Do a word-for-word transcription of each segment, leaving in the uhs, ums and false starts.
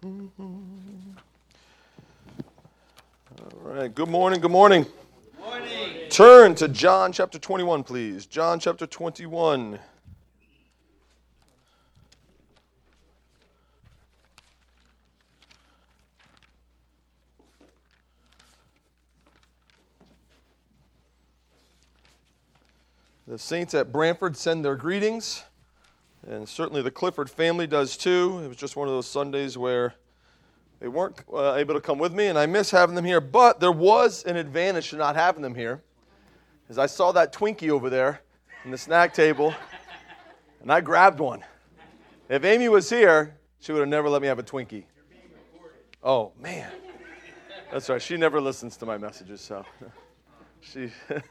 right, good morning, good morning. Morning. Turn to John chapter twenty-one, please. John chapter twenty-one. The saints at Brantford send their greetings, and certainly the Clifford family does too. It was just one of those Sundays where they weren't uh, able to come with me, and I miss having them here, but there was an advantage to not having them here, as I saw that Twinkie over there in the snack table, and I grabbed one. If Amy was here, she would have never let me have a Twinkie. Oh, man. That's right. She never listens to my messages, so she...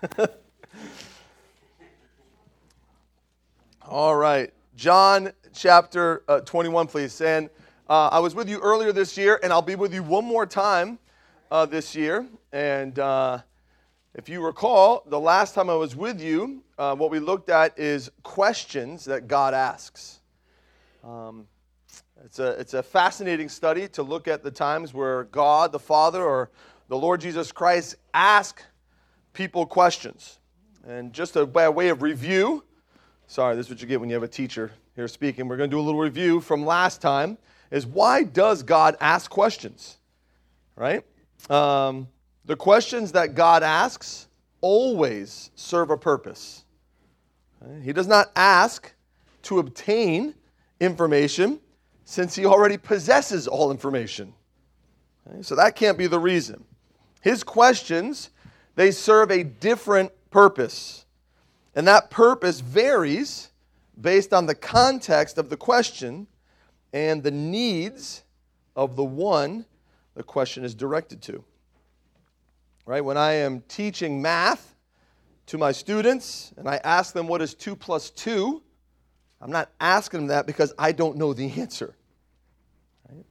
All right, John chapter uh, twenty-one, please. And uh, I was with you earlier this year, and I'll be with you one more time uh, this year. And uh, if you recall, the last time I was with you, uh, what we looked at is questions that God asks. Um, it's a it's a fascinating study to look at the times where God, the Father, or the Lord Jesus Christ ask people questions. And just a, by way of review. Sorry, this is what you get when you have a teacher here speaking. We're going to do a little review from last time, is why does God ask questions, right? Um, the questions that God asks always serve a purpose. Right? He does not ask to obtain information since he already possesses all information. Right? So that can't be the reason. His questions, they serve a different purpose. And that purpose varies based on the context of the question and the needs of the one the question is directed to. Right? When I am teaching math to my students and I ask them what is two plus two, I'm not asking them that because I don't know the answer. Right?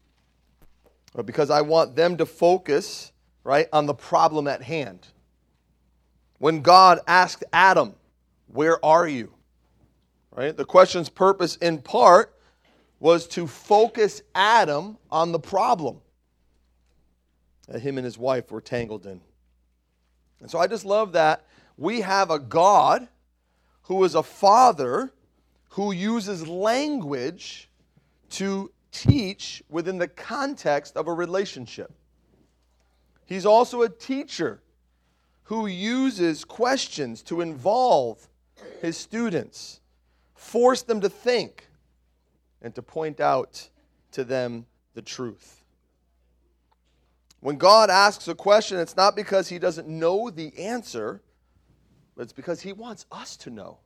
Or because I want them to focus, right, on the problem at hand. When God asked Adam, "Where are you?" Right? The question's purpose in part was to focus Adam on the problem that him and his wife were tangled in. And so I just love that we have a God who is a father who uses language to teach within the context of a relationship. He's also a teacher who uses questions to involve his students, force them to think, and to point out to them the truth. When God asks a question, it's not because he doesn't know the answer, but it's because he wants us to know.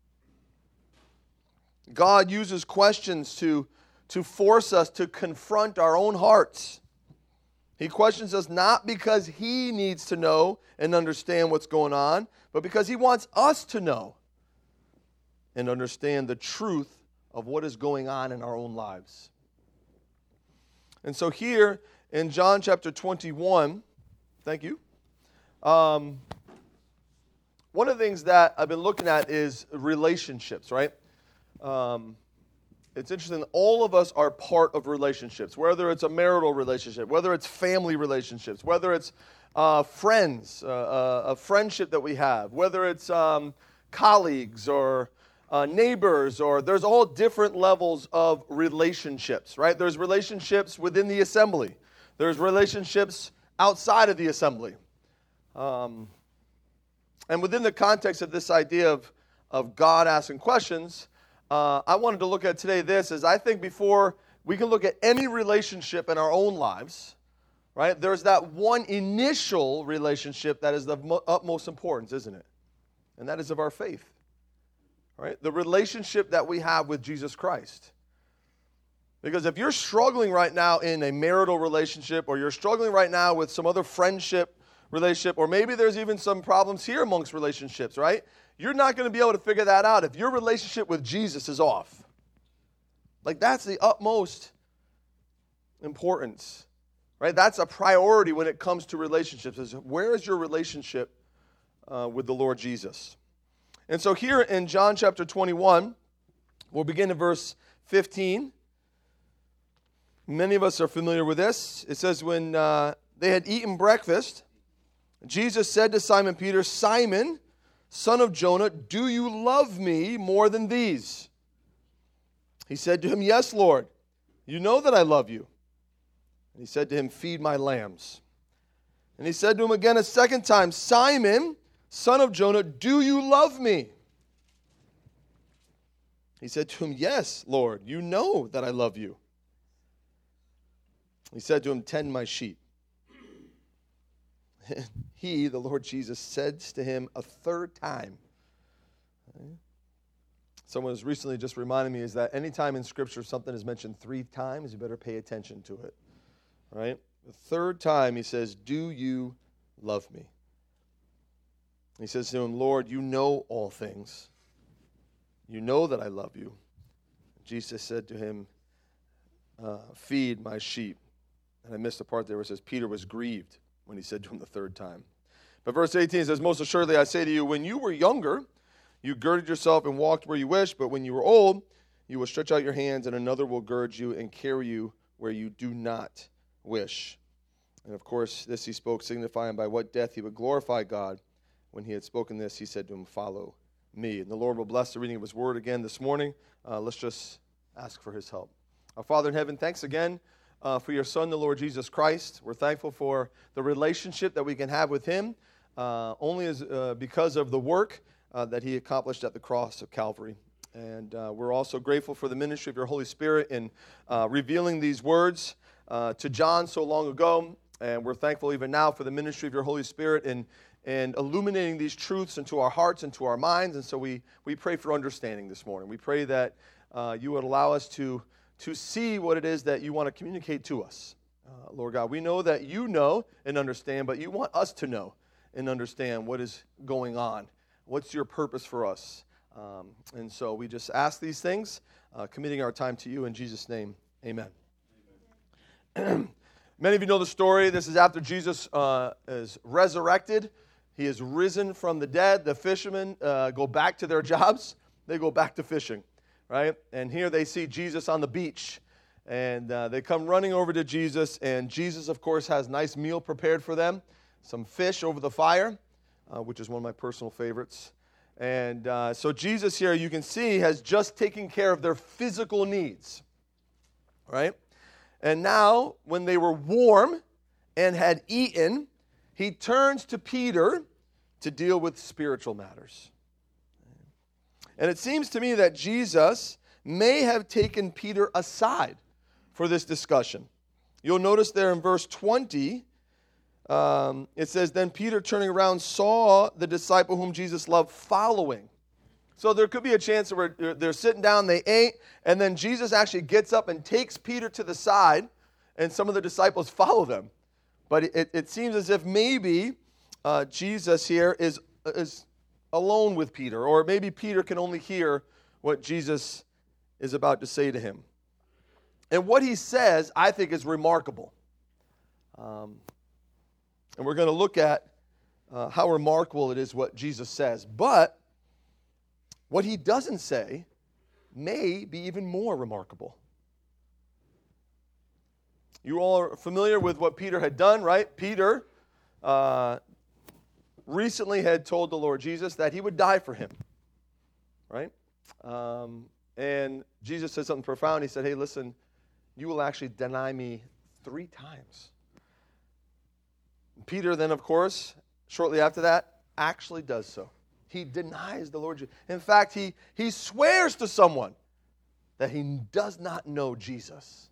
God uses questions to, to force us to confront our own hearts. He questions us not because he needs to know and understand what's going on, but because he wants us to know and understand the truth of what is going on in our own lives. And so here in John chapter twenty-one, thank you, um, one of the things that I've been looking at is relationships, right? Um It's interesting, all of us are part of relationships, whether it's a marital relationship, whether it's family relationships, whether it's uh, friends, uh, uh, a friendship that we have, whether it's um, colleagues or uh, neighbors, or there's all different levels of relationships, right? There's relationships within the assembly. There's relationships outside of the assembly. Um, and within the context of this idea of, of God asking questions, Uh, I wanted to look at today this, is I think before we can look at any relationship in our own lives, right, there's that one initial relationship that is of mo- utmost importance, isn't it? And that is of our faith, right? The relationship that we have with Jesus Christ. Because if you're struggling right now in a marital relationship, or you're struggling right now with some other friendship relationship, or maybe there's even some problems here amongst relationships, right? You're not going to be able to figure that out if your relationship with Jesus is off. Like, that's the utmost importance, right? That's a priority when it comes to relationships, is where is your relationship uh, with the Lord Jesus? And so here in John chapter twenty-one, we'll begin in verse fifteen. Many of us are familiar with this. It says, when uh, they had eaten breakfast, Jesus said to Simon Peter, "Simon, son of Jonah, do you love me more than these?" He said to him, "Yes, Lord, you know that I love you." And he said to him, "Feed my lambs." And he said to him again a second time, "Simon, son of Jonah, do you love me?" He said to him, "Yes, Lord, you know that I love you." He said to him, "Tend my sheep." He, the Lord Jesus, said to him a third time. Someone was recently just reminding me is that anytime in Scripture something is mentioned three times, you better pay attention to it. Right? The third time he says, "Do you love me?" He says to him, "Lord, you know all things. You know that I love you." Jesus said to him, uh, "Feed my sheep." And I missed the part there where it says Peter was grieved when he said to him the third time. But verse eighteen says, "Most assuredly I say to you, when you were younger, you girded yourself and walked where you wished, but when you were old, you will stretch out your hands, and another will gird you and carry you where you do not wish." And of course, this he spoke, signifying by what death he would glorify God. When he had spoken this, he said to him, "Follow me." And the Lord will bless the reading of his word again this morning. Uh, let's just ask for his help. Our Father in heaven, thanks again uh, for your Son, the Lord Jesus Christ. We're thankful for the relationship that we can have with him, uh, only as, uh, because of the work uh, that he accomplished at the cross of Calvary. And uh, we're also grateful for the ministry of your Holy Spirit in uh, revealing these words uh, to John so long ago. And we're thankful even now for the ministry of your Holy Spirit in and illuminating these truths into our hearts and to our minds. And so we, we pray for understanding this morning. We pray that uh, you would allow us to, to see what it is that you want to communicate to us. Uh, Lord God, we know that you know and understand, but you want us to know and understand what is going on. What's your purpose for us? Um, and so we just ask these things, uh, committing our time to you in Jesus' name. Amen. Amen. Many of you know the story. This is after Jesus uh, is resurrected. He is risen from the dead. The fishermen uh, go back to their jobs. They go back to fishing, right? And here they see Jesus on the beach. And uh, they come running over to Jesus. And Jesus, of course, has a nice meal prepared for them. Some fish over the fire, uh, which is one of my personal favorites. And uh, so Jesus here, you can see, has just taken care of their physical needs, right? And now, when they were warm and had eaten, he turns to Peter to deal with spiritual matters. And it seems to me that Jesus may have taken Peter aside for this discussion. You'll notice there in verse twenty, um, it says, "Then Peter, turning around, saw the disciple whom Jesus loved following." So there could be a chance where they're sitting down, they ate, and then Jesus actually gets up and takes Peter to the side, and some of the disciples follow them. But it, it seems as if maybe uh, Jesus here is, is alone with Peter, or maybe Peter can only hear what Jesus is about to say to him. And what he says, I think, is remarkable. Um, and we're going to look at uh, how remarkable it is what Jesus says. But what he doesn't say may be even more remarkable. You all are familiar with what Peter had done, right? Peter uh, recently had told the Lord Jesus that he would die for him, right? Um, and Jesus said something profound. He said, "Hey, listen, you will actually deny me three times." Peter then, of course, shortly after that, actually does so. He denies the Lord Jesus. In fact, he, he swears to someone that he does not know Jesus.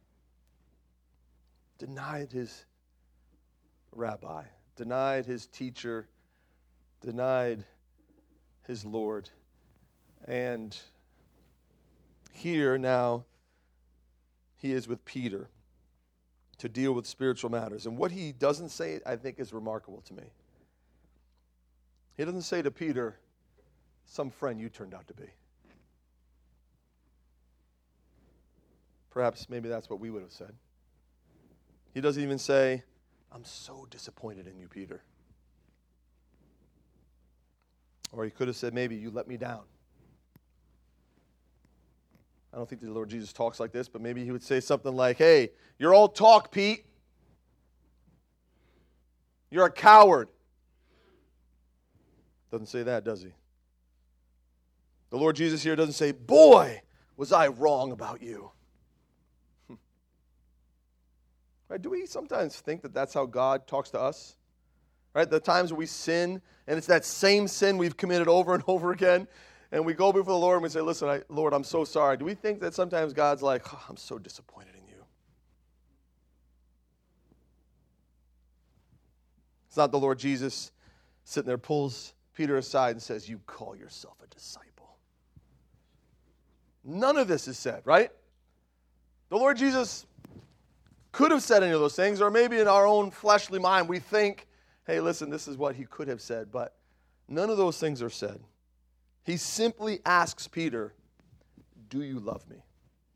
Denied his rabbi, denied his teacher, denied his Lord. And here now, he is with Peter to deal with spiritual matters. And what he doesn't say, I think, is remarkable to me. He doesn't say to Peter, "Some friend you turned out to be." Perhaps maybe that's what we would have said. He doesn't even say, "I'm so disappointed in you, Peter." Or he could have said, maybe, "You let me down." I don't think the Lord Jesus talks like this, but maybe he would say something like, hey, you're all talk, Pete. You're a coward. Doesn't say that, does he? The Lord Jesus here doesn't say, boy, was I wrong about you. Right? Do we sometimes think that that's how God talks to us? Right? The times when we sin, and it's that same sin we've committed over and over again, and we go before the Lord and we say, listen, I, Lord, I'm so sorry. Do we think that sometimes God's like, oh, I'm so disappointed in you? It's not the Lord Jesus sitting there, pulls Peter aside and says, you call yourself a disciple. None of this is said, right? The Lord Jesus could have said any of those things, or maybe in our own fleshly mind we think, hey, listen, this is what he could have said, but none of those things are said. He simply asks Peter, do you love me?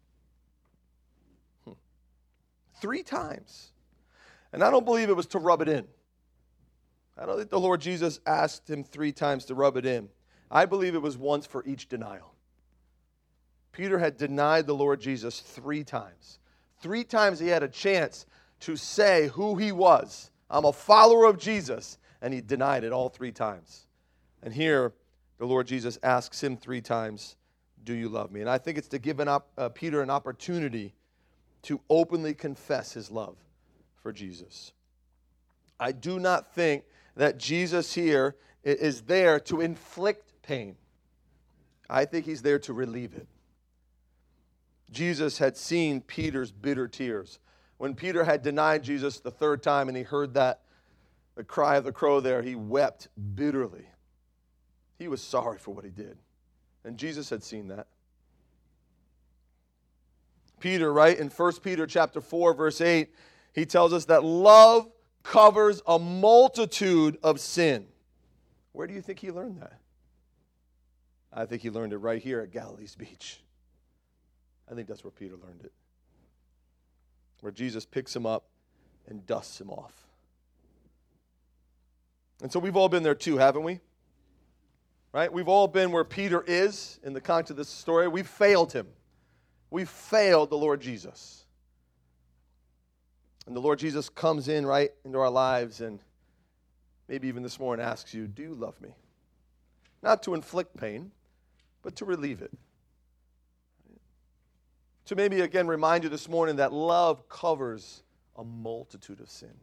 Hmm. Three times. And I don't believe it was to rub it in. I don't think the Lord Jesus asked him three times to rub it in. I believe it was once for each denial. Peter had denied the Lord Jesus three times. Three times he had a chance to say who he was. I'm a follower of Jesus. And he denied it all three times. And here, the Lord Jesus asks him three times, do you love me? And I think it's to give an op- uh, Peter an opportunity to openly confess his love for Jesus. I do not think that Jesus here is there to inflict pain. I think he's there to relieve it. Jesus had seen Peter's bitter tears. When Peter had denied Jesus the third time and he heard that, the cry of the crow there, he wept bitterly. He was sorry for what he did. And Jesus had seen that. Peter, right, in First Peter chapter four, verse eight, he tells us that love covers a multitude of sin. Where do you think he learned that? I think he learned it right here at Galilee's beach. I think that's where Peter learned it. Where Jesus picks him up and dusts him off. And so we've all been there too, haven't we? Right? We've all been where Peter is in the context of this story. We've failed him. We've failed the Lord Jesus. And the Lord Jesus comes in right into our lives and maybe even this morning asks you, do you love me? Not to inflict pain, but to relieve it. To maybe again remind you this morning that love covers a multitude of sin.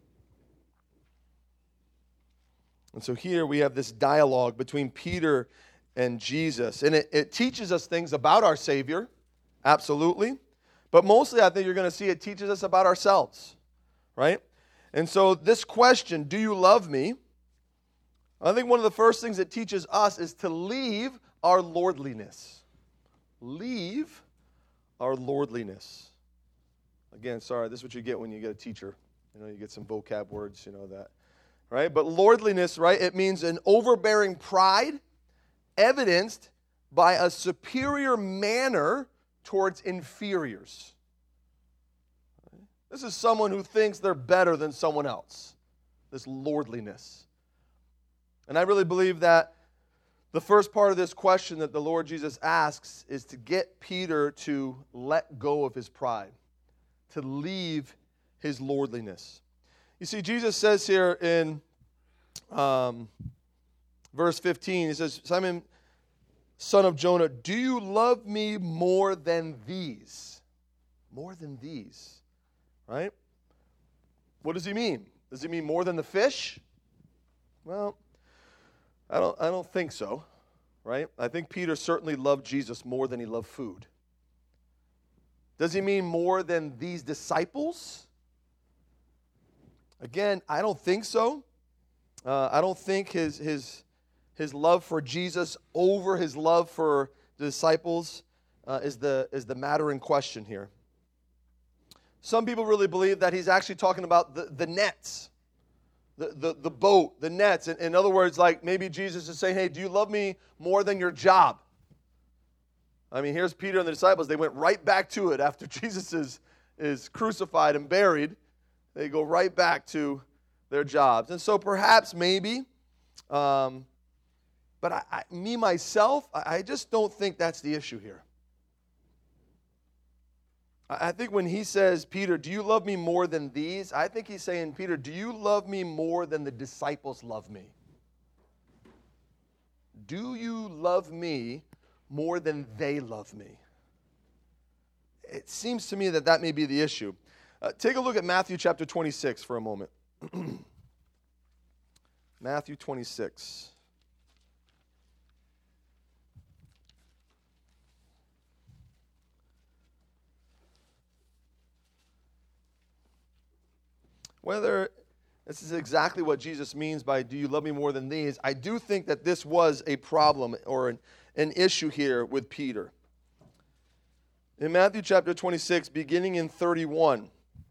And so here we have this dialogue between Peter and Jesus. And it, it teaches us things about our Savior, absolutely. But mostly I think you're going to see it teaches us about ourselves, right? And so this question, do you love me? I think one of the first things it teaches us is to leave our lordliness. Leave our lordliness. Again, sorry, this is what you get when you get a teacher. You know, you get some vocab words, you know that. Right? But lordliness, right, it means an overbearing pride evidenced by a superior manner towards inferiors. This is someone who thinks they're better than someone else. This lordliness. And I really believe that the first part of this question that the Lord Jesus asks is to get Peter to let go of his pride, to leave his lordliness. You see, Jesus says here in um, verse fifteen, he says, Simon, son of Jonah, do you love me more than these? More than these, right? What does he mean? Does he mean more than the fish? Well, I don't, I don't think so, right? I think Peter certainly loved Jesus more than he loved food. Does he mean more than these disciples? Again, I don't think so. Uh, I don't think his, his, his love for Jesus over his love for the disciples uh, is, the, is the matter in question here. Some people really believe that he's actually talking about the, the nets, the, the, the boat, the nets. In, in other words, like maybe Jesus is saying, hey, do you love me more than your job? I mean, here's Peter and the disciples. They went right back to it after Jesus is, is crucified and buried. They go right back to their jobs. And so perhaps, maybe, um, but I, I, me, myself, I, I just don't think that's the issue here. I think when he says, Peter, do you love me more than these? I think he's saying, Peter, do you love me more than the disciples love me? Do you love me more than they love me? It seems to me that that may be the issue. Uh, take a look at Matthew chapter twenty-six for a moment. Matthew twenty-six. Whether this is exactly what Jesus means by do you love me more than these, I do think that this was a problem or an, an issue here with Peter. In Matthew chapter twenty-six, beginning in thirty-one,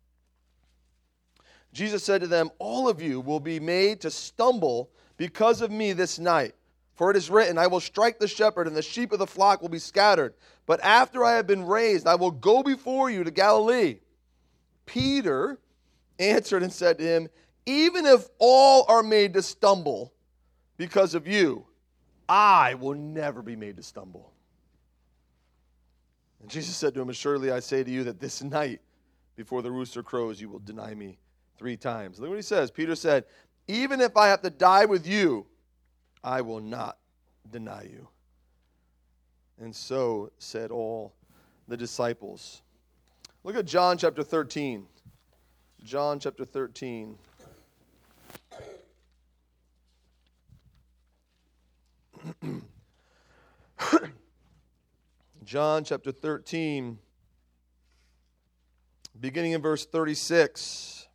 Jesus said to them, all of you will be made to stumble because of me this night. For it is written, I will strike the shepherd, and the sheep of the flock will be scattered. But after I have been raised, I will go before you to Galilee. Peter answered and said to him, even if all are made to stumble because of you, I will never be made to stumble. And Jesus said to him, assuredly I say to you that this night, before the rooster crows, you will deny me three times. Look what he says. Peter said, even if I have to die with you, I will not deny you. And so said all the disciples. Look at John chapter thirteen. John chapter thirteen. John chapter thirteen, beginning in verse thirty-six.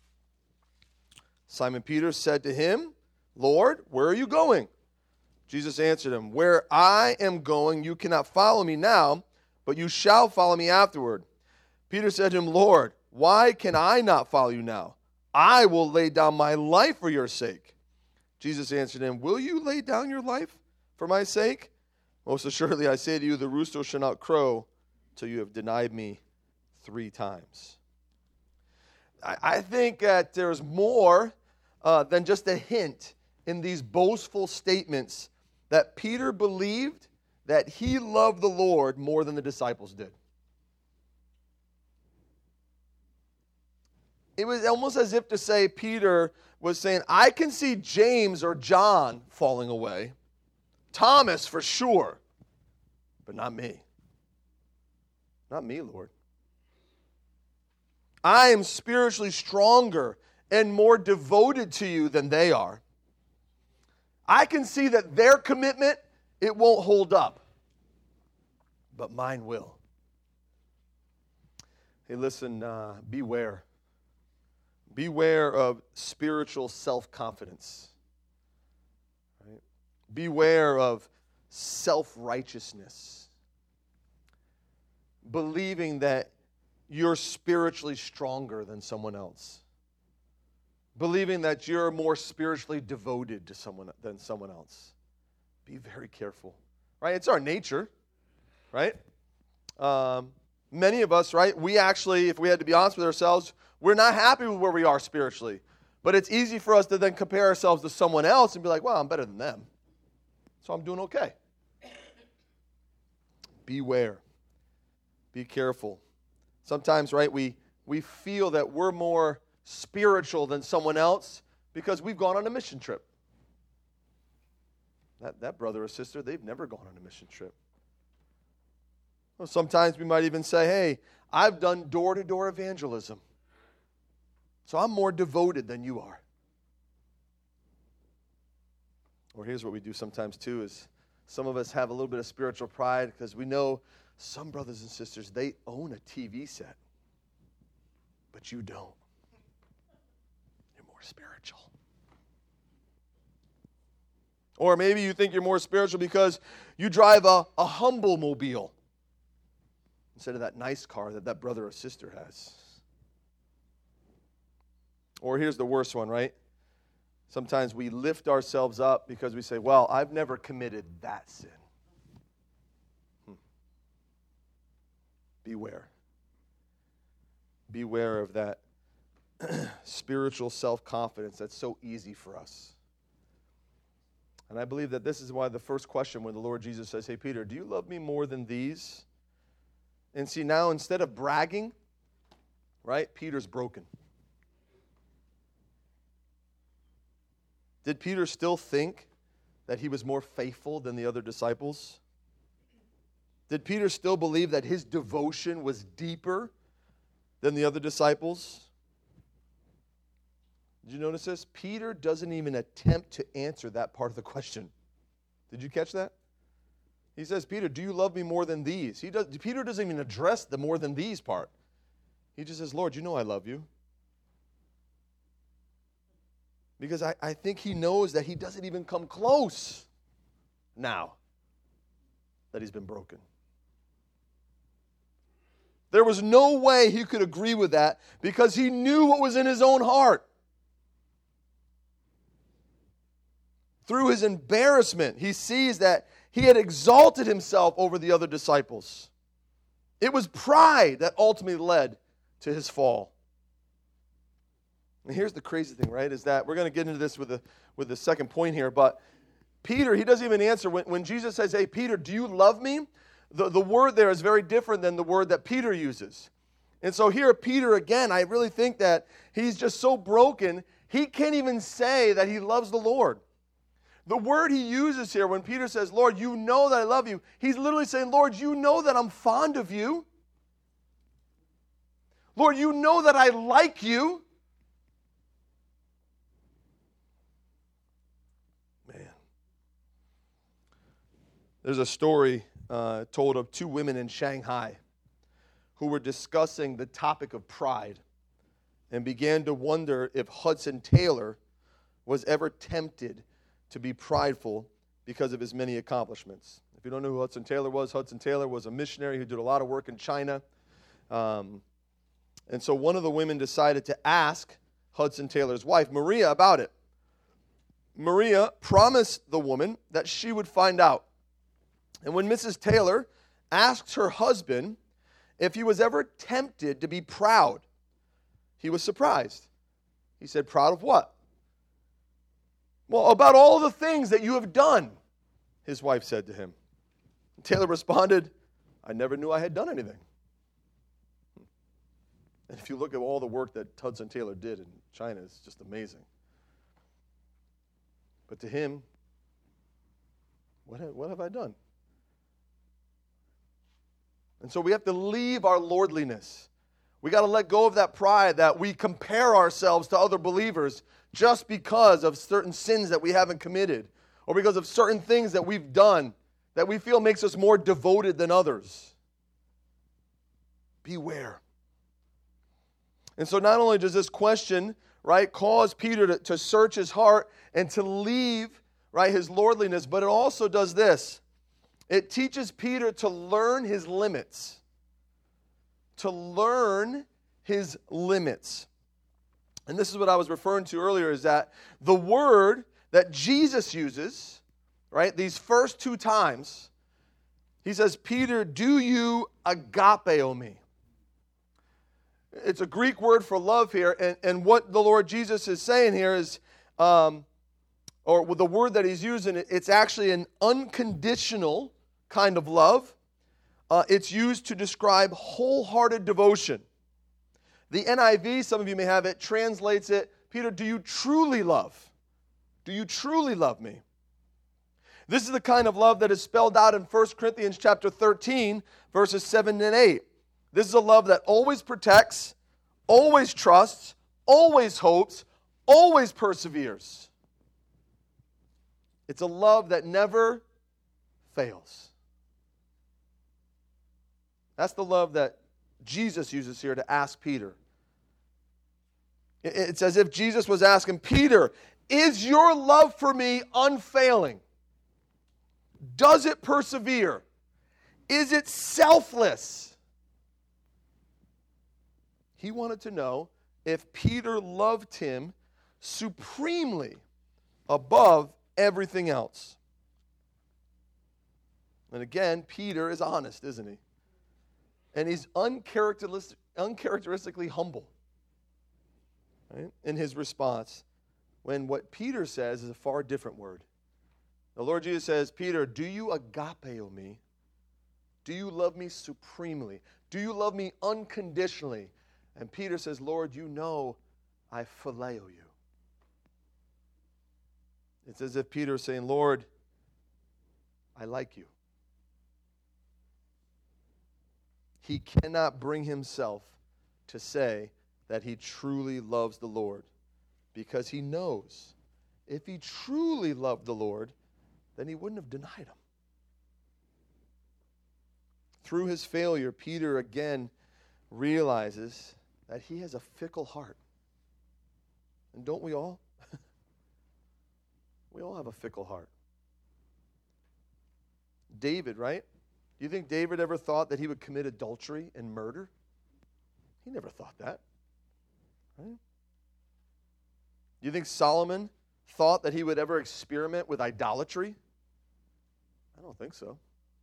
Simon Peter said to him, Lord, where are you going? Jesus answered him, where I am going, you cannot follow me now, but you shall follow me afterward. Peter said to him, Lord, why can I not follow you now? I will lay down my life for your sake. Jesus answered him, will you lay down your life for my sake? Most assuredly, I say to you, the rooster shall not crow till you have denied me three times. I, I think that there's more uh, than just a hint in these boastful statements that Peter believed that he loved the Lord more than the disciples did. It was almost as if to say Peter was saying, I can see James or John falling away. Thomas for sure, but not me. Not me, Lord. I am spiritually stronger and more devoted to you than they are. I can see that their commitment, it won't hold up, but mine will. Hey, listen, uh, beware. Beware of spiritual self-confidence. Right? Beware of self-righteousness. Believing that you're spiritually stronger than someone else. Believing that you're more spiritually devoted to someone than someone else. Be very careful. Right? It's our nature. Right? Um, many of us, right, we actually, if we had to be honest with ourselves, we're not happy with where we are spiritually. But it's easy for us to then compare ourselves to someone else and be like, well, I'm better than them, so I'm doing okay. Beware. Be careful. Sometimes, right, we, we feel that we're more spiritual than someone else because we've gone on a mission trip. That, that brother or sister, they've never gone on a mission trip. Well, sometimes we might even say, hey, I've done door-to-door evangelism, so I'm more devoted than you are. Or here's what we do sometimes too is some of us have a little bit of spiritual pride because we know some brothers and sisters, they own a T V set, but you don't. You're more spiritual. Or maybe you think you're more spiritual because you drive a, a humble mobile instead of that nice car that that brother or sister has. Or here's the worst one, right? Sometimes we lift ourselves up because we say, well, I've never committed that sin. Hmm. Beware. Beware of that spiritual self-confidence that's so easy for us. And I believe that this is why the first question when the Lord Jesus says, hey, Peter, do you love me more than these? And see, now instead of bragging, right, Peter's broken. Did Peter still think that he was more faithful than the other disciples? Did Peter still believe that his devotion was deeper than the other disciples? Did you notice this? Peter doesn't even attempt to answer that part of the question. Did you catch that? He says, Peter, do you love me more than these? He does, Peter doesn't even address the more than these part. He just says, Lord, you know I love you. Because I, I think he knows that he doesn't even come close now that he's been broken. There was no way he could agree with that because he knew what was in his own heart. Through his embarrassment, he sees that he had exalted himself over the other disciples. It was pride that ultimately led to his fall. And here's the crazy thing, right, is that we're going to get into this with the, with the second point here, but Peter, he doesn't even answer. When, when Jesus says, hey, Peter, do you love me? The, the word there is very different than the word that Peter uses. And so here, Peter, again, I really think that he's just so broken, he can't even say that he loves the Lord. The word he uses here when Peter says, Lord, you know that I love you, he's literally saying, Lord, you know that I'm fond of you. Lord, you know that I like you. Man. There's a story uh, told of two women in Shanghai who were discussing the topic of pride and began to wonder if Hudson Taylor was ever tempted to be prideful because of his many accomplishments. If you don't know who Hudson Taylor was, Hudson Taylor was a missionary who did a lot of work in China. Um, and so one of the women decided to ask Hudson Taylor's wife, Maria, about it. Maria promised the woman that she would find out. And when Missus Taylor asked her husband if he was ever tempted to be proud, he was surprised. He said, proud of what? Well, about all the things that you have done, his wife said to him. Taylor responded, I never knew I had done anything. And if you look at all the work that Hudson Taylor did in China, it's just amazing. But to him, what have, what have I done? And so we have to leave our lordliness. We got to let go of that pride that we compare ourselves to other believers just because of certain sins that we haven't committed or because of certain things that we've done that we feel makes us more devoted than others. Beware. And so not only does this question, right, cause Peter to, to search his heart and to leave, right, his lordliness, but it also does this. It teaches Peter to learn his limits. To learn his limits. And this is what I was referring to earlier, is that the word that Jesus uses, right, these first two times, he says, Peter, do you agapeo me? It's a Greek word for love here, and, and what the Lord Jesus is saying here is, um, or with the word that he's using, it's actually an unconditional kind of love. Uh, it's used to describe wholehearted devotion. The N I V, some of you may have it, translates it, Peter, do you truly love? Do you truly love me? This is the kind of love that is spelled out in First Corinthians chapter thirteen, verses seven and eight. This is a love that always protects, always trusts, always hopes, always perseveres. It's a love that never fails. That's the love that Jesus uses here to ask Peter. It's as if Jesus was asking, Peter, is your love for me unfailing? Does it persevere? Is it selfless? He wanted to know if Peter loved him supremely above everything else. And again, Peter is honest, isn't he? And he's uncharacteristic, uncharacteristically humble, right, in his response, when what Peter says is a far different word. The Lord Jesus says, Peter, do you agapeo me? Do you love me supremely? Do you love me unconditionally? And Peter says, Lord, you know I phileo you. It's as if Peter is saying, Lord, I like you. He cannot bring himself to say that he truly loves the Lord because he knows if he truly loved the Lord, then he wouldn't have denied him. Through his failure, Peter again realizes that he has a fickle heart. And don't we all? We all have a fickle heart. David, right? Do you think David ever thought that he would commit adultery and murder? He never thought that. Right? Do you think Solomon thought that he would ever experiment with idolatry? I don't think so.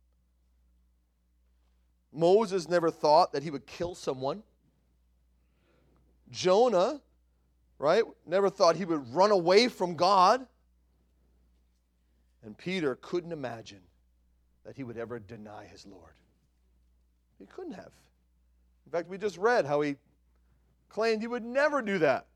Moses never thought that he would kill someone. Jonah, right, never thought he would run away from God. And Peter couldn't imagine that he would ever deny his Lord. He couldn't have. In fact, we just read how he claimed he would never do that.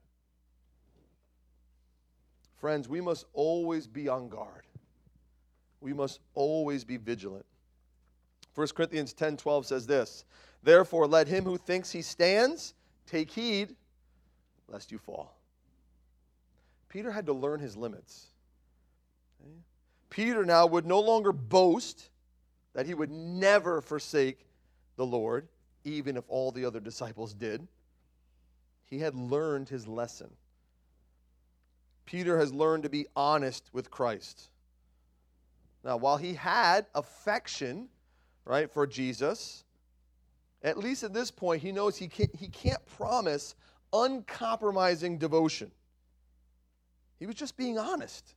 Friends, we must always be on guard. We must always be vigilant. First Corinthians ten twelve says this, therefore let him who thinks he stands take heed lest you fall. Peter had to learn his limits. Okay? Peter now would no longer boast that he would never forsake the Lord, even if all the other disciples did. He had learned his lesson. Peter has learned to be honest with Christ. Now, while he had affection, right, for Jesus, at least at this point, he knows he can't, he can't promise uncompromising devotion. He was just being honest.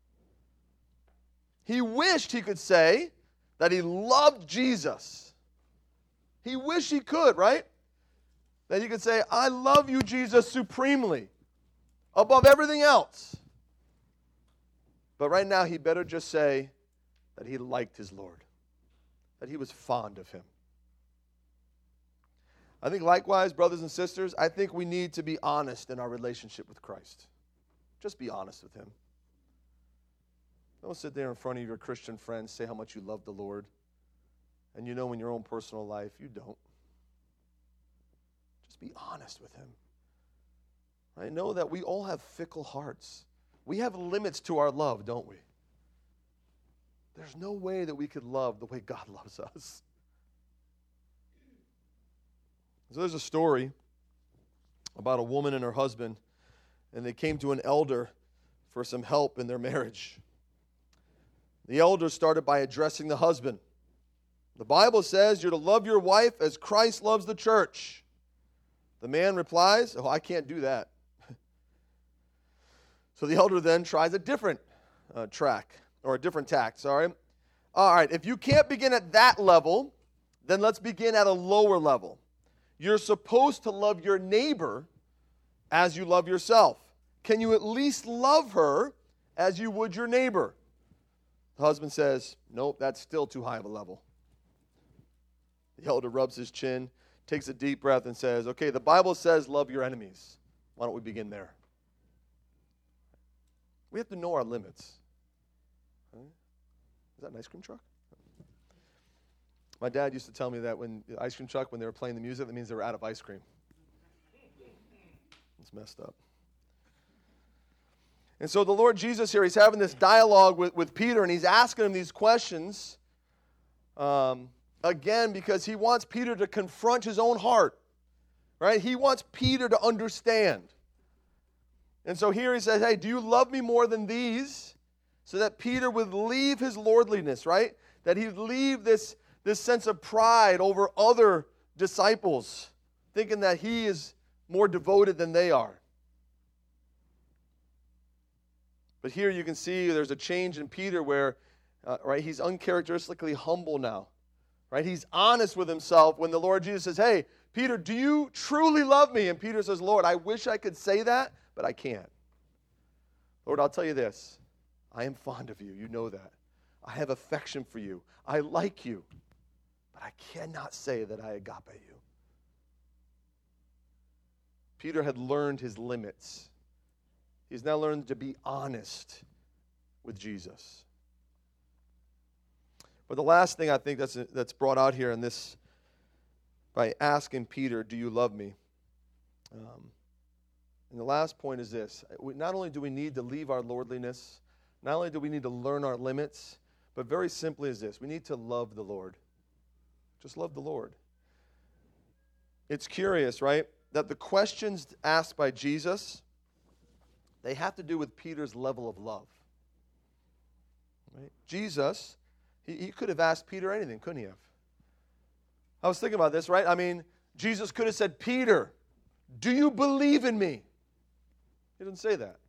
He wished he could say that he loved Jesus. He wished he could, right? That he could say, I love you, Jesus, supremely, above everything else. But right now, he better just say that he liked his Lord, that he was fond of him. I think likewise, brothers and sisters, I think we need to be honest in our relationship with Christ. Just be honest with him. Don't sit there in front of your Christian friends, say how much you love the Lord, and you know in your own personal life you don't. Just be honest with him. I know that we all have fickle hearts. We have limits to our love, don't we? There's no way that we could love the way God loves us. So there's a story about a woman and her husband, and they came to an elder for some help in their marriage. The elder started by addressing the husband. The Bible says you're to love your wife as Christ loves the church. The man replies, oh, I can't do that. So the elder then tries a different uh, track, or a different tack, sorry. All right, if you can't begin at that level, then let's begin at a lower level. You're supposed to love your neighbor as you love yourself. Can you at least love her as you would your neighbor? The husband says, nope, that's still too high of a level. The elder rubs his chin, takes a deep breath, and says, okay, the Bible says love your enemies. Why don't we begin there? We have to know our limits. Right? Is that an ice cream truck? My dad used to tell me that when the ice cream truck, when they were playing the music, that means they were out of ice cream. It's messed up. And so the Lord Jesus here, he's having this dialogue with, with Peter, and he's asking him these questions, um, again, because he wants Peter to confront his own heart, right? He wants Peter to understand. And so here he says, hey, do you love me more than these? So that Peter would leave his lordliness, right? That he'd leave this, this sense of pride over other disciples, thinking that he is more devoted than they are. But here you can see there's a change in Peter where, uh, right, he's uncharacteristically humble now. Right? He's honest with himself when the Lord Jesus says, hey, Peter, do you truly love me? And Peter says, Lord, I wish I could say that, but I can't. Lord, I'll tell you this. I am fond of you. You know that. I have affection for you. I like you, but but I cannot say that I agape you. Peter had learned his limits. He's now learned to be honest with Jesus. But the last thing I think that's, that's brought out here in this, by asking Peter, do you love me? Um, and the last point is this. We, not only do we need to leave our lordliness, not only do we need to learn our limits, but very simply is this. We need to love the Lord. Just love the Lord. It's curious, right, that the questions asked by Jesus, they have to do with Peter's level of love. Right? Jesus, he, he could have asked Peter anything, couldn't he have? I was thinking about this, right? I mean, Jesus could have said, Peter, do you believe in me? He didn't say that.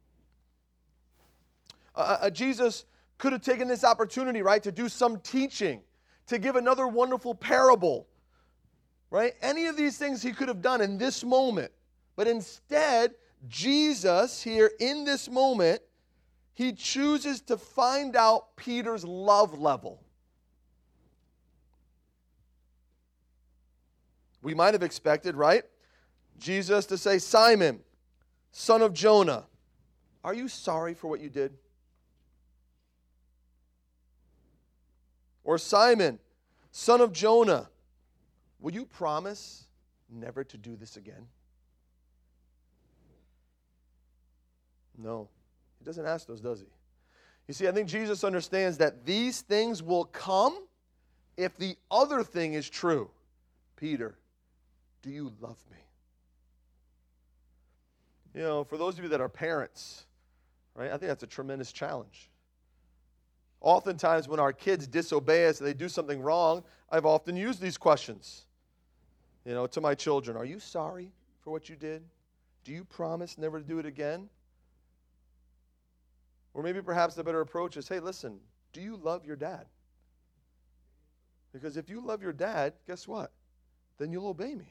Uh, uh, Jesus could have taken this opportunity, right, to do some teaching, to give another wonderful parable, right? Any of these things he could have done in this moment. But instead, Jesus here in this moment, he chooses to find out Peter's love level. We might have expected, right, Jesus to say, Simon, son of Jonah, are you sorry for what you did? Or Simon, son of Jonah, will you promise never to do this again? No, he doesn't ask those, does he? You see, I think Jesus understands that these things will come if the other thing is true. Peter, do you love me? You know, for those of you that are parents, right, I think that's a tremendous challenge. Oftentimes when our kids disobey us and they do something wrong, I've often used these questions, you know, to my children. Are you sorry for what you did? Do you promise never to do it again? Or maybe perhaps the better approach is, hey, listen, do you love your dad? Because if you love your dad, guess what? Then you'll obey me.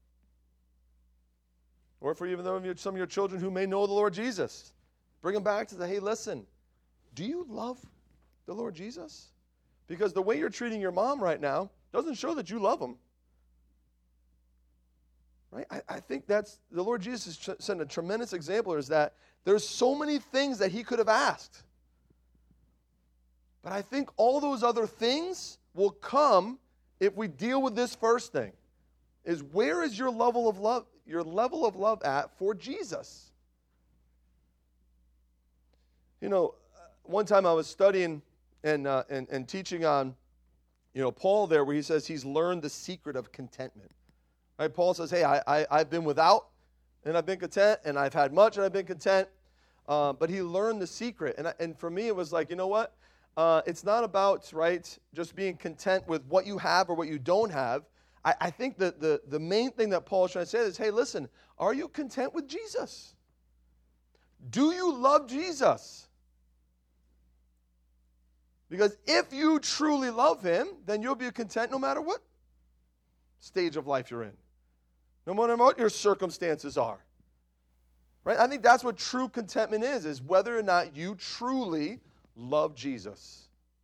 Or for even though some of your children who may know the Lord Jesus, bring them back to the, hey, listen, do you love the Lord Jesus? Because the way you're treating your mom right now doesn't show that you love him. Right? I, I think that's, the Lord Jesus has sent a tremendous example is that there's so many things that he could have asked. But I think all those other things will come if we deal with this first thing. Is where is your level of love, your level of love at for Jesus? You know, one time I was studying and, uh, and, and teaching on, you know, Paul there where he says he's learned the secret of contentment. Right? Paul says, hey, I, I, I've been without and I've been content, and I've had much and I've been content. Uh, but he learned the secret. And, I, and for me, it was like, you know what? Uh, it's not about, right, just being content with what you have or what you don't have. I, I think that the, the main thing that Paul is trying to say is, hey, listen, are you content with Jesus? Do you love Jesus? Because if you truly love him, then you'll be content no matter what stage of life you're in. No matter what your circumstances are. Right? I think that's what true contentment is, is whether or not you truly love Jesus.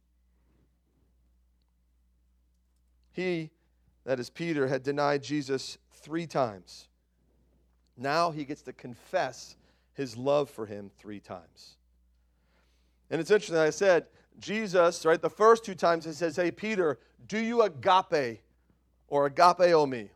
He, that is Peter, had denied Jesus three times. Now he gets to confess his love for him three times. And it's interesting, I said, Jesus, right, the first two times he says, hey, Peter, do you agape or agapeo me?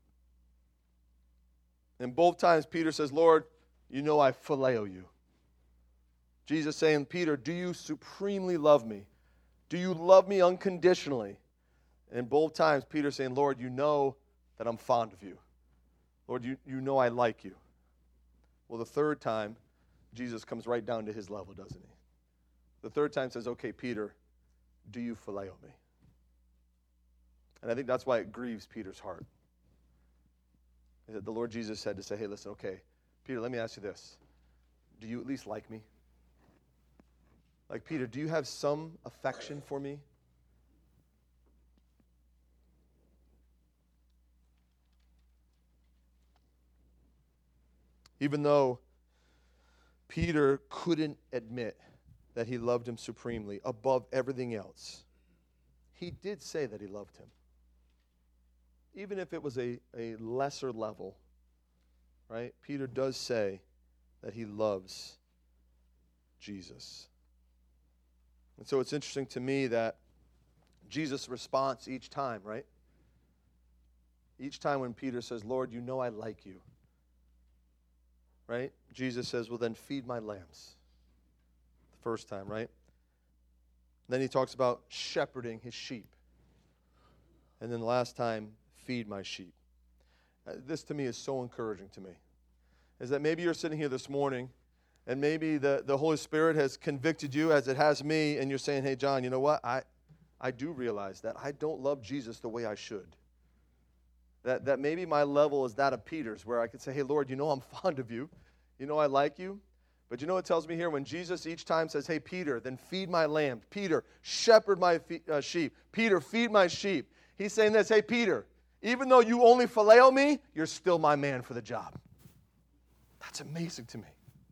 And both times Peter says, Lord, you know I phileo you. Jesus saying, Peter, do you supremely love me? Do you love me unconditionally? And both times Peter saying, Lord, you know that I'm fond of you. Lord, you, you know I like you. Well, the third time, Jesus comes right down to his level, doesn't he? The third time says, okay, Peter, do you phileo me? And I think that's why it grieves Peter's heart. That the Lord Jesus said to say, hey, listen, okay, Peter, let me ask you this. Do you at least like me? Like, Peter, do you have some affection for me? Even though Peter couldn't admit that he loved him supremely above everything else, he did say that he loved him. even if it was a, a lesser level, right? Peter does say that he loves Jesus. And so it's interesting to me that Jesus' response each time, right? Each time when Peter says, Lord, you know I like you, right? Jesus says, well, then feed my lambs. The first time, right? Then he talks about shepherding his sheep. And then the last time, feed my sheep. Uh, this to me is so encouraging to me. Is that maybe you're sitting here this morning and maybe the, the Holy Spirit has convicted you as it has me, and you're saying, hey, John, you know what? I, I do realize that I don't love Jesus the way I should. That, that maybe my level is that of Peter's, where I could say, hey, Lord, you know I'm fond of you. You know I like you. But you know what it tells me here? When Jesus each time says, hey, Peter, then feed my lambs. Peter, shepherd my fe- uh, sheep. Peter, feed my sheep. He's saying this, hey, Peter, even though you only phileo me, you're still my man for the job. That's amazing to me.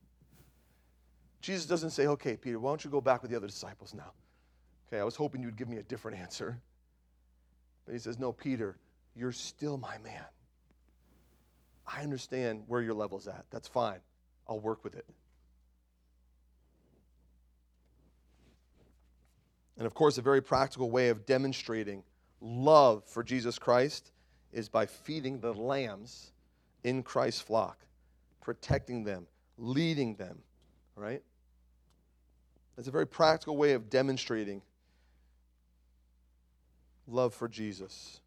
Jesus doesn't say, okay, Peter, why don't you go back with the other disciples now? Okay, I was hoping you'd give me a different answer. But he says, no, Peter, you're still my man. I understand where your level's at. That's fine. I'll work with it. And of course, a very practical way of demonstrating love for Jesus Christ is by feeding the lambs in Christ's flock, protecting them, leading them, right? That's a very practical way of demonstrating love for Jesus.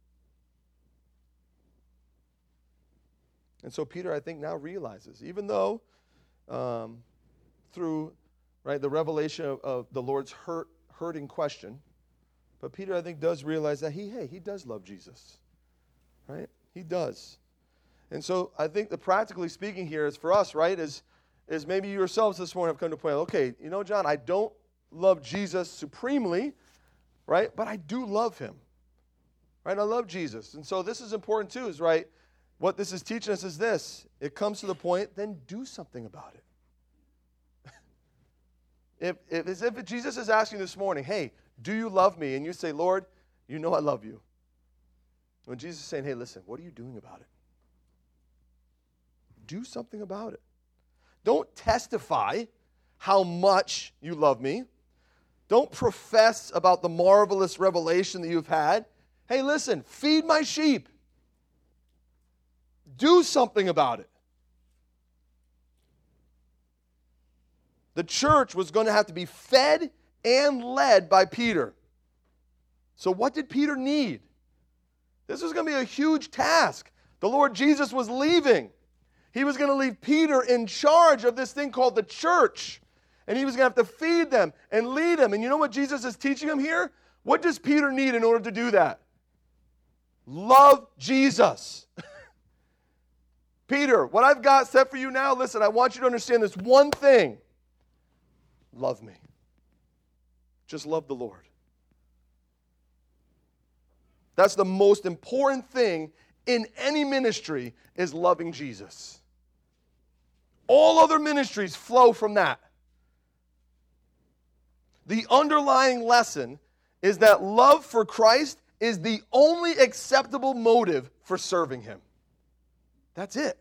And so Peter, I think, now realizes, even though um, through right the revelation of, of the Lord's hurt, hurting question, but Peter, I think, does realize that he, hey, he does love Jesus, right? He does. And so I think the practically speaking here is for us, right, is, is maybe you yourselves this morning have come to a point, okay, you know, John, I don't love Jesus supremely, right, but I do love him, right? I love Jesus. And so this is important too, is, right, what this is teaching us is this. It comes to the point, then do something about it. if, if, as if Jesus is asking this morning, hey, do you love me? And you say, Lord, you know I love you. When Jesus is saying, hey, listen, what are you doing about it? Do something about it. Don't testify how much you love me. Don't profess about the marvelous revelation that you've had. Hey, listen, feed my sheep. Do something about it. The church was going to have to be fed and led by Peter. So what did Peter need? This was going to be a huge task. The Lord Jesus was leaving. He was going to leave Peter in charge of this thing called the church. And he was going to have to feed them and lead them. And you know what Jesus is teaching him here? What does Peter need in order to do that? Love Jesus. Peter, what I've got set for you now, listen, I want you to understand this one thing. Love me. Just love the Lord. That's the most important thing in any ministry, is loving Jesus. All other ministries flow from that. The underlying lesson is that love for Christ is the only acceptable motive for serving him. That's it.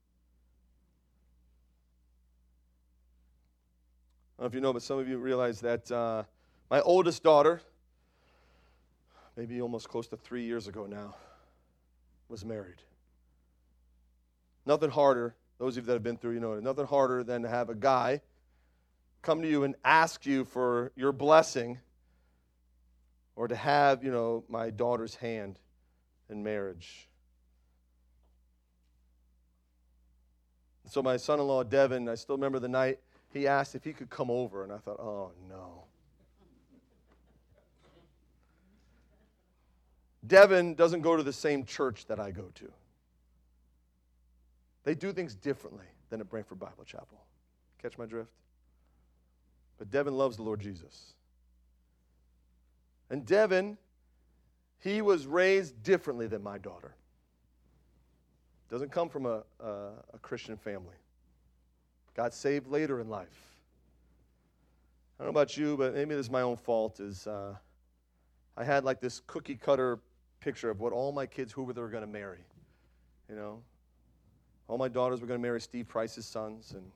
I don't know if you know, but some of you realize that uh, my oldest daughter, maybe almost close to three years ago now, was married. Nothing harder, those of you that have been through, you know, nothing harder than to have a guy come to you and ask you for your blessing, or to have, you know, my daughter's hand in marriage. So my son-in-law, Devin, I still remember the night, he asked if he could come over, and I thought, oh, no. Devin doesn't go to the same church that I go to. They do things differently than at Brantford Bible Chapel. Catch my drift? But Devin loves the Lord Jesus. And Devin, he was raised differently than my daughter. Doesn't come from a, a, a Christian family. Got saved later in life. I don't know about you, but maybe this is my own fault, is uh, I had like this cookie cutter picture of what all my kids, who they were going to marry. You know, all my daughters were going to marry Steve Price's sons, and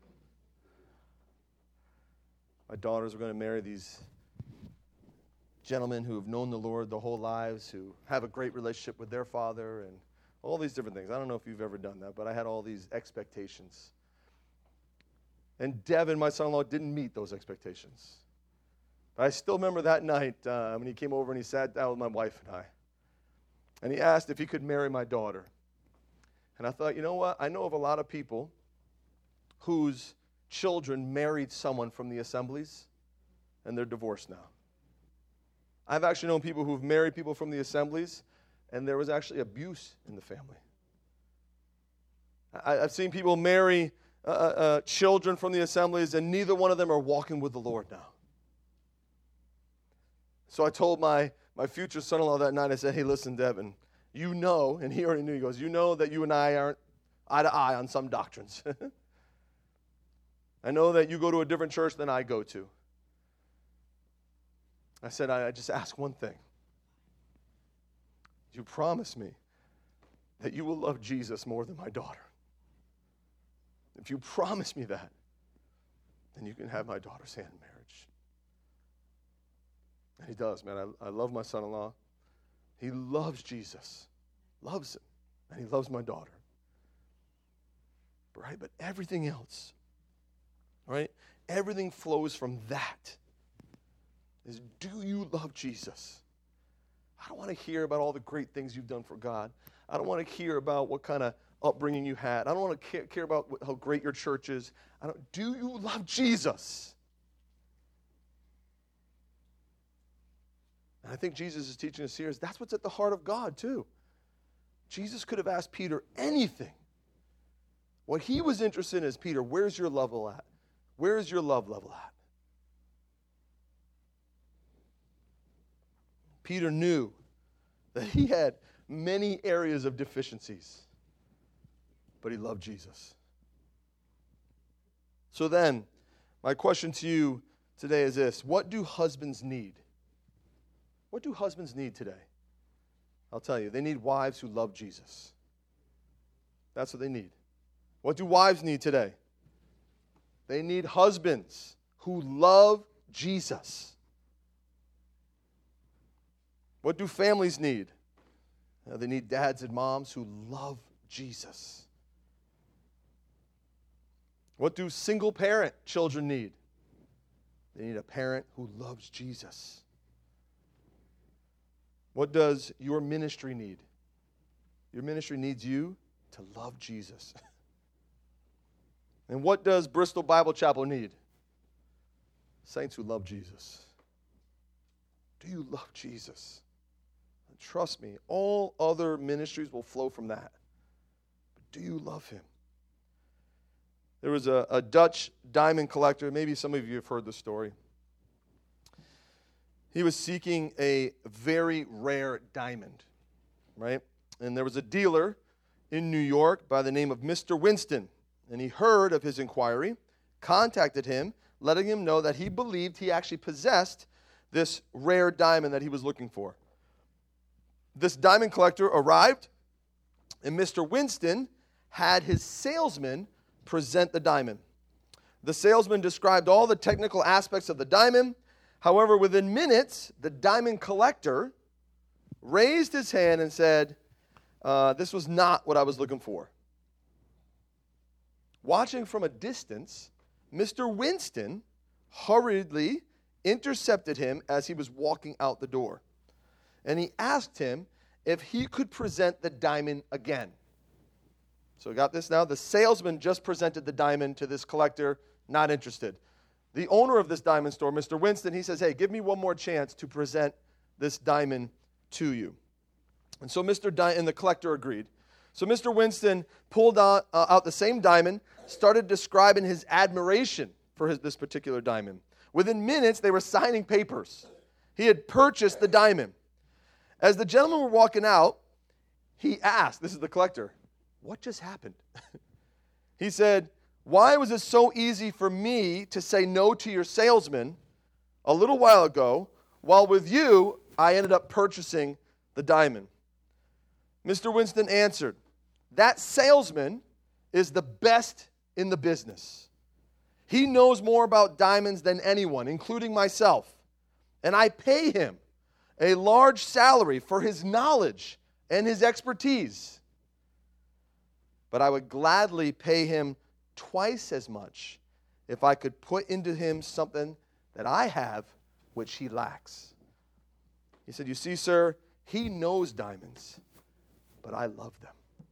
my daughters were going to marry these gentlemen who have known the Lord their whole lives, who have a great relationship with their father, and all these different things. I don't know if you've ever done that, but I had all these expectations. And Devin, my son-in-law, didn't meet those expectations. But I still remember that night uh, when he came over and he sat down with my wife and I. And he asked if he could marry my daughter. And I thought, you know what? I know of a lot of people whose children married someone from the assemblies, and they're divorced now. I've actually known people who've married people from the assemblies, and there was actually abuse in the family. I, I've seen people marry uh, uh, children from the assemblies, and neither one of them are walking with the Lord now. So I told my, my future son-in-law that night, I said, hey, listen, Devin, you know, and he already knew, he goes, you know that you and I aren't eye to eye on some doctrines. I know that you go to a different church than I go to. I said, I, I just ask one thing. You promise me that you will love Jesus more than my daughter. If you promise me that, then you can have my daughter's hand in marriage. And he does, man. I, I love my son-in-law. He loves Jesus, loves him, and he loves my daughter. Right? But everything else, right? Everything flows from that. Is, do you love Jesus? I don't want to hear about all the great things you've done for God. I don't want to hear about what kind of upbringing you had. I don't want to care, care about what, how great your church is. I don't, do you love Jesus? And I think Jesus is teaching us here is that's what's at the heart of God too. Jesus could have asked Peter anything. What he was interested in is, Peter, where's your level at? Where is your love level at? Peter knew that he had many areas of deficiencies, but he loved Jesus. So then, my question to you today is this. What do husbands need? What do husbands need today? I'll tell you, they need wives who love Jesus. That's what they need. What do wives need today? They need husbands who love Jesus. What do families need? Uh, they need dads and moms who love Jesus. What do single parent children need? They need a parent who loves Jesus. What does your ministry need? Your ministry needs you to love Jesus. And what does Bristol Bible Chapel need? Saints who love Jesus. Do you love Jesus? And trust me, all other ministries will flow from that. But do you love him? There was a, a Dutch diamond collector. Maybe some of you have heard the story. He was seeking a very rare diamond, right? And there was a dealer in New York by the name of Mister Winston. And he heard of his inquiry, contacted him, letting him know that he believed he actually possessed this rare diamond that he was looking for. This diamond collector arrived, and Mister Winston had his salesman present the diamond. The salesman described all the technical aspects of the diamond. However, within minutes, the diamond collector raised his hand and said, uh, this was not what I was looking for. Watching from a distance, Mister Winston hurriedly intercepted him as he was walking out the door. And he asked him if he could present the diamond again. So we got this now. The salesman just presented the diamond to this collector, not interested. The owner of this diamond store, Mister Winston, he says, hey, give me one more chance to present this diamond to you. And so Mister Di- and the collector agreed. So Mister Winston pulled out, uh, out the same diamond, started describing his admiration for his, this particular diamond. Within minutes, they were signing papers. He had purchased the diamond. As the gentlemen were walking out, he asked, this is the collector, what just happened? He said, why was it so easy for me to say no to your salesman a little while ago, while with you, I ended up purchasing the diamond. Mister Winston answered, that salesman is the best in the business. He knows more about diamonds than anyone, including myself. And I pay him a large salary for his knowledge and his expertise. But I would gladly pay him twice as much if I could put into him something that I have which he lacks. He said, you see, sir, he knows diamonds, but I love them.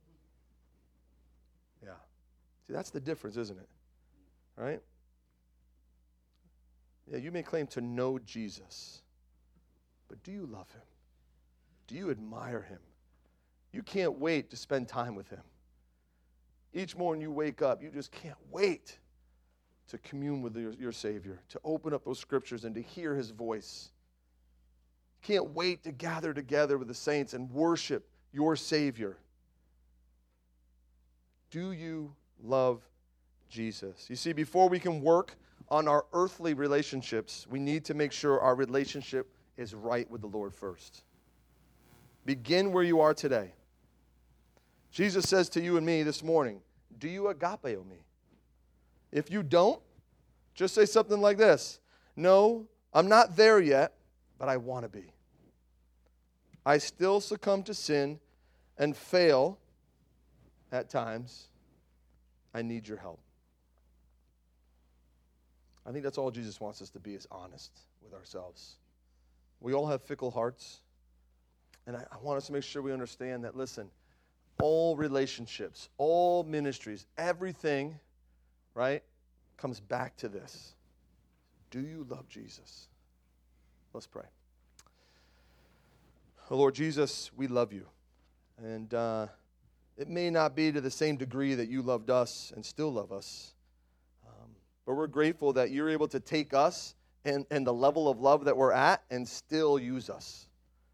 Yeah. See, that's the difference, isn't it? Right? Yeah, you may claim to know Jesus, but do you love him? Do you admire him? You can't wait to spend time with him. Each morning you wake up, you just can't wait to commune with your, your Savior, to open up those scriptures and to hear his voice. Can't wait to gather together with the saints and worship your Savior. Do you love Jesus? You see, before we can work on our earthly relationships, we need to make sure our relationship is right with the Lord first. Begin where you are today. Jesus says to you and me this morning, do you agapeo me? If you don't, just say something like this. No, I'm not there yet, but I want to be. I still succumb to sin and fail at times. I need your help. I think that's all Jesus wants us to be, is honest with ourselves. We all have fickle hearts. And I, I want us to make sure we understand that, listen, all relationships, all ministries, everything, right, comes back to this. Do you love Jesus? Let's pray. Oh, Lord Jesus, we love you. And uh, it may not be to the same degree that you loved us and still love us. Um, but we're grateful that you're able to take us and, and the level of love that we're at and still use us.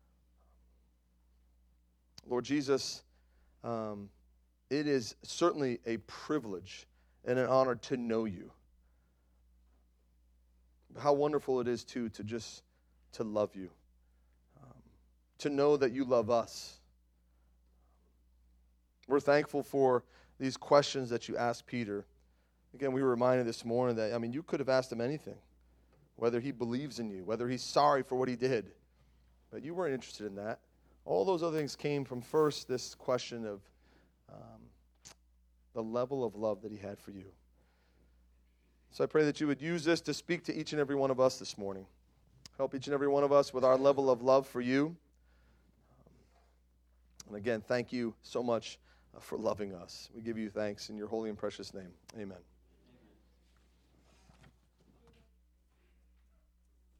Lord Jesus, um, it is certainly a privilege and an honor to know you. How wonderful it is, too, to just to love you. Um, to know that you love us. We're thankful for these questions that you asked Peter. Again, we were reminded this morning that, I mean, you could have asked him anything. Whether he believes in you, whether he's sorry for what he did. But you weren't interested in that. All those other things came from first this question of um, the level of love that he had for you. So I pray that you would use this to speak to each and every one of us this morning. Help each and every one of us with our level of love for you. And again, thank you so much uh, for loving us. We give you thanks in your holy and precious name. Amen.